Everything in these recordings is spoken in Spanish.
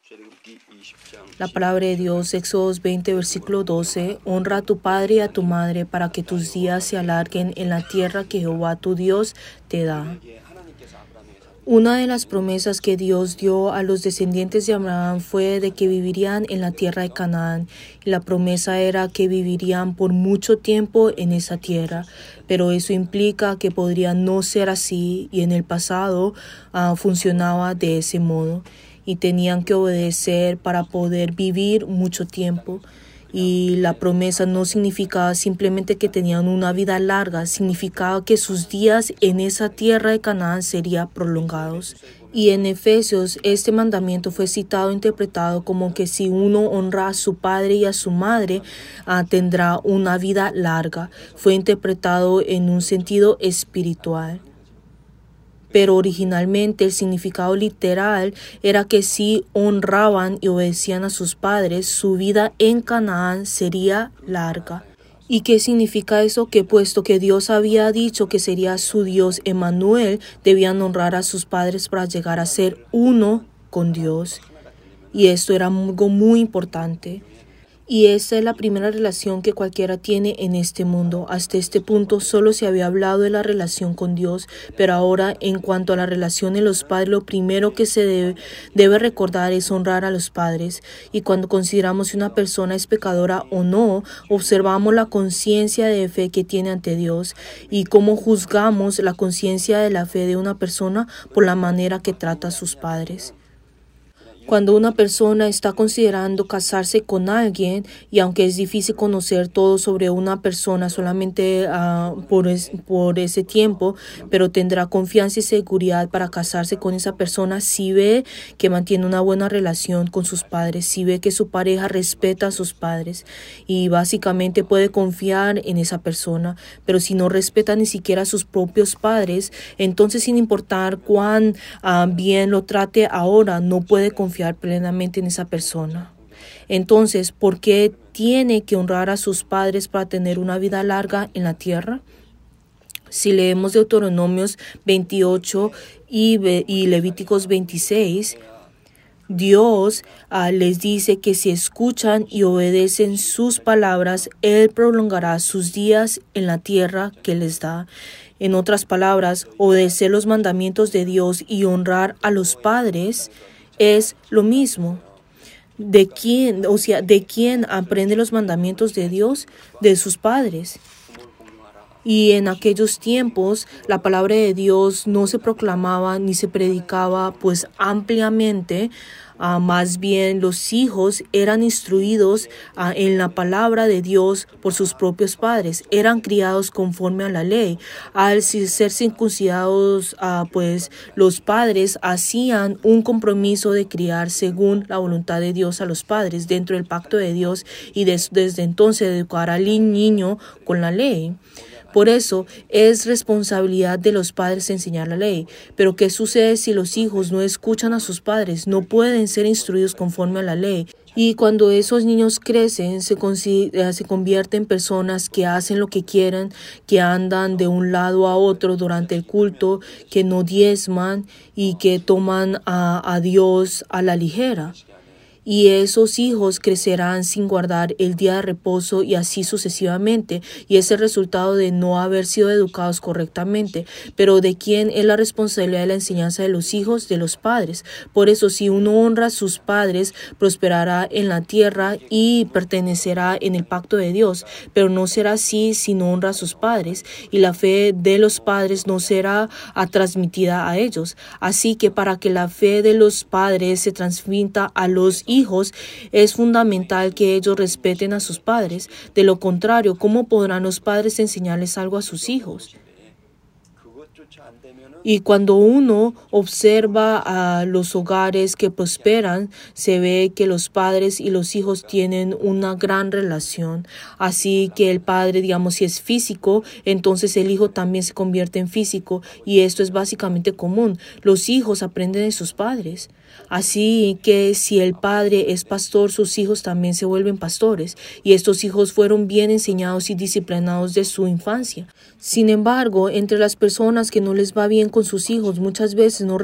La palabra de Dios, Éxodo 20, versículo 12, honra a tu padre y a tu madre para que tus días se alarguen en la tierra que Jehová tu Dios te da. Una de las promesas que Dios dio a los descendientes de Abraham fue de que vivirían en la tierra de Canaán. Y la promesa era que vivirían por mucho tiempo en esa tierra. Pero eso implica que podría no ser así y en el pasado funcionaba de ese modo. Y tenían que obedecer para poder vivir mucho tiempo. Y la promesa no significaba simplemente que tenían una vida larga, significaba que sus días en esa tierra de Canaán serían prolongados. Y en Efesios este mandamiento fue citado e interpretado como que si uno honra a su padre y a su madre, tendrá una vida larga. Fue interpretado en un sentido espiritual. Pero originalmente el significado literal era que si honraban y obedecían a sus padres, su vida en Canaán sería larga. ¿Y qué significa eso? Que puesto que Dios había dicho que sería su Dios Emmanuel, debían honrar a sus padres para llegar a ser uno con Dios. Y esto era algo muy importante. Y esta es la primera relación que cualquiera tiene en este mundo. Hasta este punto solo se había hablado de la relación con Dios, pero ahora en cuanto a la relación de los padres, lo primero que se debe recordar es honrar a los padres. Y cuando consideramos si una persona es pecadora o no, observamos la conciencia de fe que tiene ante Dios y cómo juzgamos la conciencia de la fe de una persona por la manera que trata a sus padres. Cuando una persona está considerando casarse con alguien, y aunque es difícil conocer todo sobre una persona solamente por ese tiempo, pero tendrá confianza y seguridad para casarse con esa persona si ve que mantiene una buena relación con sus padres, si ve que su pareja respeta a sus padres y básicamente puede confiar en esa persona. Pero si no respeta ni siquiera a sus propios padres, entonces sin importar cuán bien lo trate ahora, no puede confiar plenamente en esa persona. Entonces, ¿por qué tiene que honrar a sus padres para tener una vida larga en la tierra? Si leemos Deuteronomios 28 y Levíticos 26, Dios les dice que si escuchan y obedecen sus palabras, Él prolongará sus días en la tierra que les da. En otras palabras, obedecer los mandamientos de Dios y honrar a los padres es lo mismo. ¿De quién aprende los mandamientos de Dios? De sus padres. Y en aquellos tiempos la palabra de Dios no se proclamaba ni se predicaba pues ampliamente. Más bien los hijos eran instruidos en la palabra de Dios por sus propios padres. Eran criados conforme a la ley. Al ser circuncidados, pues los padres hacían un compromiso de criar según la voluntad de Dios a los padres dentro del pacto de Dios y desde entonces educar al niño con la ley. Por eso es responsabilidad de los padres enseñar la ley. Pero ¿qué sucede si los hijos no escuchan a sus padres? No pueden ser instruidos conforme a la ley. Y cuando esos niños crecen, se convierten en personas que hacen lo que quieren, que andan de un lado a otro durante el culto, que no diezman y que toman a Dios a la ligera. Y esos hijos crecerán sin guardar el día de reposo y así sucesivamente. Y es el resultado de no haber sido educados correctamente. Pero ¿de quién es la responsabilidad de la enseñanza de los hijos? De los padres. Por eso, si uno honra a sus padres, prosperará en la tierra y pertenecerá en el pacto de Dios. Pero no será así si no honra a sus padres. Y la fe de los padres no será transmitida a ellos. Así que para que la fe de los padres se transmita a los hijos, es fundamental que ellos respeten a sus padres. De lo contrario, ¿cómo podrán los padres enseñarles algo a sus hijos? Y cuando uno observa a los hogares que prosperan, se ve que los padres y los hijos tienen una gran relación. Así que el padre, digamos, si es físico, entonces el hijo también se convierte en físico. Y esto es básicamente común. Los hijos aprenden de sus padres. Así que si el padre es pastor, sus hijos también se vuelven pastores, y estos hijos fueron bien enseñados y disciplinados de su infancia. Sin embargo, entre las personas que no les va bien con sus hijos, muchas veces no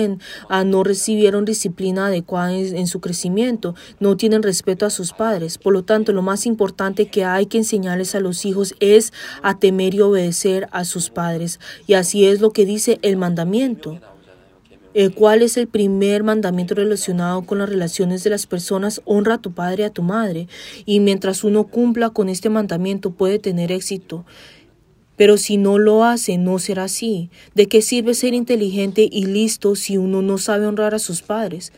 recibieron disciplina adecuada en su crecimiento, no tienen respeto a sus padres. Por lo tanto, lo más importante que hay que enseñarles a los hijos es a temer y obedecer a sus padres. Y así es lo que dice el mandamiento. ¿Cuál es el primer mandamiento relacionado con las relaciones de las personas? Honra a tu padre y a tu madre. Y mientras uno cumpla con este mandamiento puede tener éxito. Pero si no lo hace, no será así. ¿De qué sirve ser inteligente y listo si uno no sabe honrar a sus padres?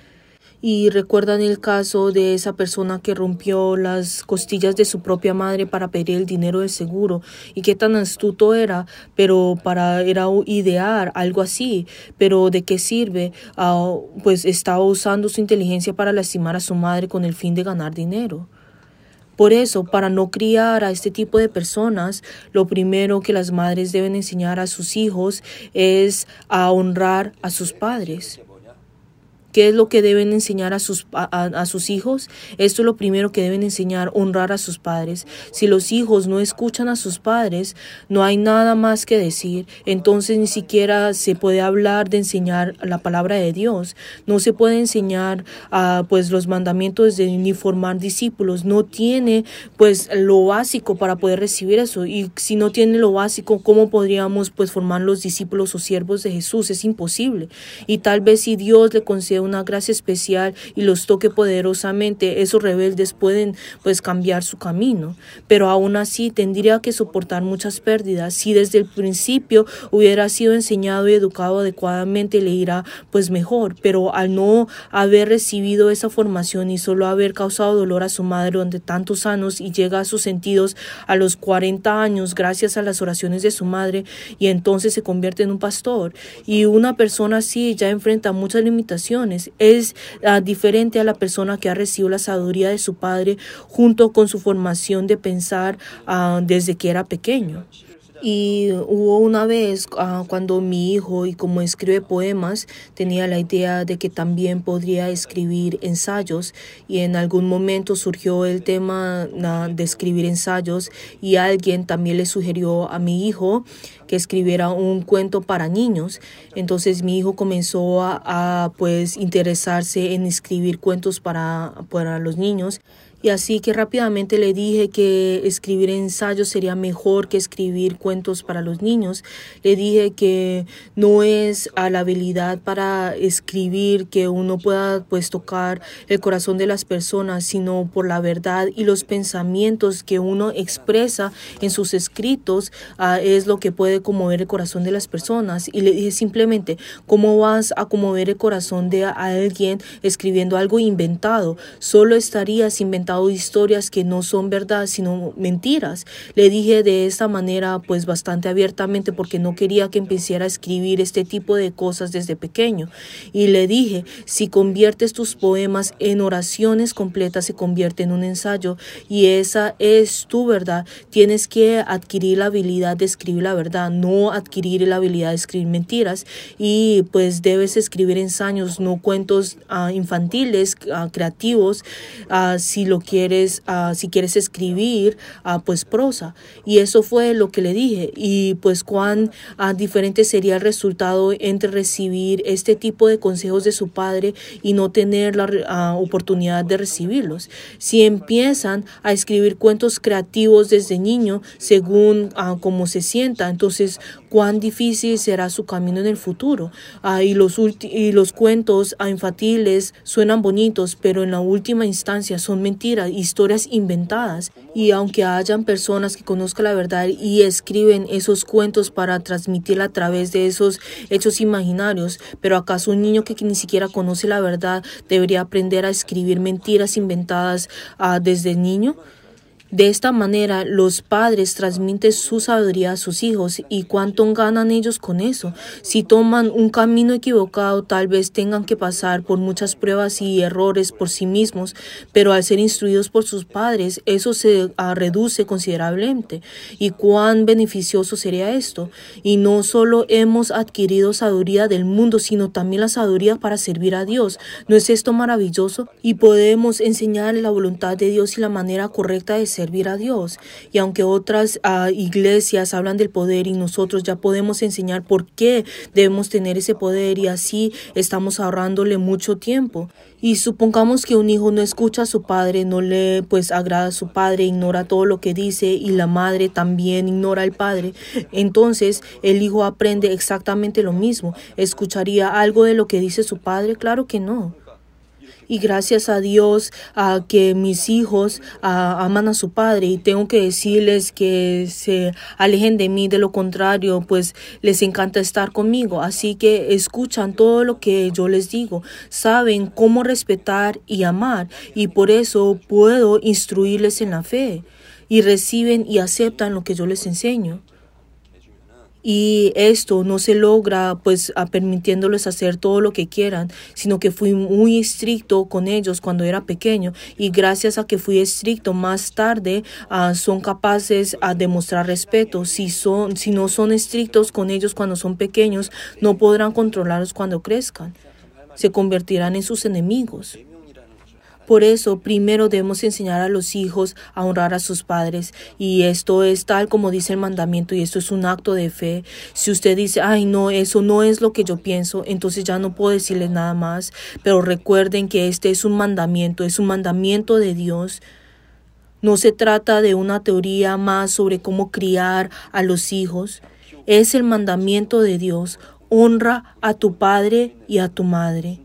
Y recuerdan el caso de esa persona que rompió las costillas de su propia madre para pedir el dinero del seguro. Y qué tan astuto era, pero era idear algo así. Pero ¿de qué sirve? Pues estaba usando su inteligencia para lastimar a su madre con el fin de ganar dinero. Por eso, para no criar a este tipo de personas, lo primero que las madres deben enseñar a sus hijos es a honrar a sus padres. ¿Qué es lo que deben enseñar a sus hijos? Esto es lo primero que deben enseñar, honrar a sus padres. Si los hijos no escuchan a sus padres, no hay nada más que decir. Entonces ni siquiera se puede hablar de enseñar la palabra de Dios. No se puede enseñar pues los mandamientos ni formar discípulos. No tiene pues lo básico para poder recibir eso. Y si no tiene lo básico, ¿cómo podríamos pues formar los discípulos o siervos de Jesús? Es imposible. Y tal vez si Dios le concede una gracia especial y los toque poderosamente, esos rebeldes pueden pues cambiar su camino, pero aún así tendría que soportar muchas pérdidas. Si desde el principio hubiera sido enseñado y educado adecuadamente, le irá pues mejor, pero al no haber recibido esa formación y solo haber causado dolor a su madre durante tantos años y llega a sus sentidos a los 40 años gracias a las oraciones de su madre, y entonces se convierte en un pastor, y una persona así ya enfrenta muchas limitaciones. Es diferente a la persona que ha recibido la sabiduría de su padre junto con su formación de pensar desde que era pequeño. Y hubo una vez cuando mi hijo, y como escribe poemas, tenía la idea de que también podría escribir ensayos, y en algún momento surgió el tema de escribir ensayos, y alguien también le sugirió a mi hijo que escribiera un cuento para niños. Entonces mi hijo comenzó a pues interesarse en escribir cuentos para los niños. Y así que rápidamente le dije que escribir ensayos sería mejor que escribir cuentos para los niños. Le dije que no es a la habilidad para escribir que uno pueda pues tocar el corazón de las personas, sino por la verdad y los pensamientos que uno expresa en sus escritos es lo que puede conmover el corazón de las personas. Y le dije simplemente, ¿cómo vas a conmover el corazón de alguien escribiendo algo inventado? Solo estarías inventando historias que no son verdad, sino mentiras. Le dije de esta manera pues bastante abiertamente, porque no quería que empezara a escribir este tipo de cosas desde pequeño. Y le dije, si conviertes tus poemas en oraciones completas, se convierte en un ensayo, y esa es tu verdad. Tienes que adquirir la habilidad de escribir la verdad, no adquirir la habilidad de escribir mentiras. Y pues debes escribir ensayos, no cuentos infantiles, creativos, si quieres escribir pues prosa. Y eso fue lo que le dije. Y pues cuán diferente sería el resultado entre recibir este tipo de consejos de su padre y no tener la oportunidad de recibirlos. Si empiezan a escribir cuentos creativos desde niño según cómo se sienta, entonces cuán difícil será su camino en el futuro. Y los cuentos infantiles suenan bonitos, pero en la última instancia son mentiras, historias inventadas. Y aunque hayan personas que conozcan la verdad y escriben esos cuentos para transmitirla a través de esos hechos imaginarios, pero ¿acaso un niño que ni siquiera conoce la verdad debería aprender a escribir mentiras inventadas desde niño? De esta manera, los padres transmiten su sabiduría a sus hijos. ¿Y cuánto ganan ellos con eso? Si toman un camino equivocado, tal vez tengan que pasar por muchas pruebas y errores por sí mismos, pero al ser instruidos por sus padres, eso se reduce considerablemente. ¿Y cuán beneficioso sería esto? Y no solo hemos adquirido sabiduría del mundo, sino también la sabiduría para servir a Dios. ¿No es esto maravilloso? Y podemos enseñar la voluntad de Dios y la manera correcta de servir a Dios. Y aunque otras iglesias hablan del poder y nosotros ya podemos enseñar por qué debemos tener ese poder, y así estamos ahorrándole mucho tiempo. Y supongamos que un hijo no escucha a su padre, no le agrada a su padre, ignora todo lo que dice, y la madre también ignora al padre. Entonces el hijo aprende exactamente lo mismo. ¿Escucharía algo de lo que dice su padre? Claro que no. Y gracias a Dios que mis hijos aman a su padre, y tengo que decirles que se alejen de mí, de lo contrario, pues les encanta estar conmigo. Así que escuchan todo lo que yo les digo, saben cómo respetar y amar, y por eso puedo instruirles en la fe, y reciben y aceptan lo que yo les enseño. Y esto no se logra permitiéndoles hacer todo lo que quieran, sino que fui muy estricto con ellos cuando era pequeño, y gracias a que fui estricto más tarde son capaces de demostrar respeto. Si no son estrictos con ellos cuando son pequeños, no podrán controlarlos cuando crezcan. Se convertirán en sus enemigos. Por eso, primero debemos enseñar a los hijos a honrar a sus padres, y esto es tal como dice el mandamiento, y esto es un acto de fe. Si usted dice, ay no, eso no es lo que yo pienso, entonces ya no puedo decirles nada más, pero recuerden que este es un mandamiento de Dios. No se trata de una teoría más sobre cómo criar a los hijos. Es el mandamiento de Dios: honra a tu padre y a tu madre.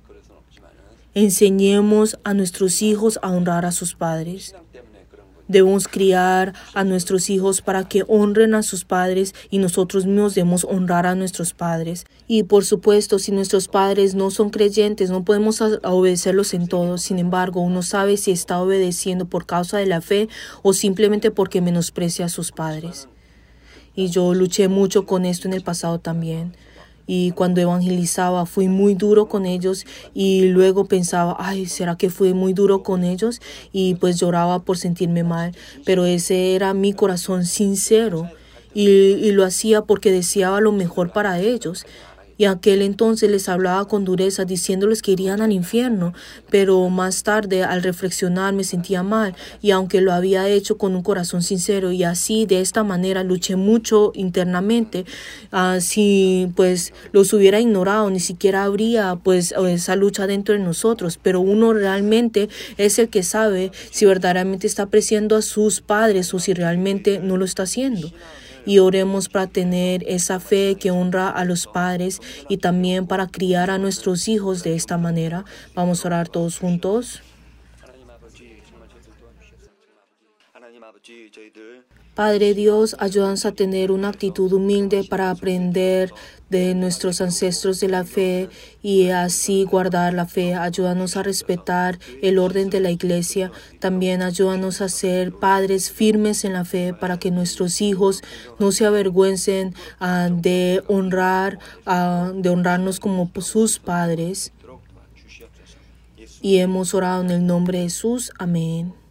Enseñemos a nuestros hijos a honrar a sus padres. Debemos criar a nuestros hijos para que honren a sus padres, y nosotros mismos debemos honrar a nuestros padres. Y por supuesto, si nuestros padres no son creyentes, no podemos obedecerlos en todo. Sin embargo, uno sabe si está obedeciendo por causa de la fe o simplemente porque menosprecia a sus padres. Y yo luché mucho con esto en el pasado también. Y cuando evangelizaba fui muy duro con ellos, y luego pensaba, ay, ¿será que fui muy duro con ellos? Y pues lloraba por sentirme mal, pero ese era mi corazón sincero, y lo hacía porque deseaba lo mejor para ellos. Y aquel entonces les hablaba con dureza, diciéndoles que irían al infierno, pero más tarde, al reflexionar, me sentía mal, y aunque lo había hecho con un corazón sincero, y así de esta manera luché mucho internamente. Si los hubiera ignorado, ni siquiera habría esa lucha dentro de nosotros, pero uno realmente es el que sabe si verdaderamente está apreciando a sus padres o si realmente no lo está haciendo. Y oremos para tener esa fe que honra a los padres, y también para criar a nuestros hijos de esta manera. Vamos a orar todos juntos. Padre Dios, ayúdanos a tener una actitud humilde para aprender de nuestros ancestros de la fe y así guardar la fe. Ayúdanos a respetar el orden de la iglesia. También ayúdanos a ser padres firmes en la fe para que nuestros hijos no se avergüencen de honrarnos como sus padres. Y hemos orado en el nombre de Jesús. Amén.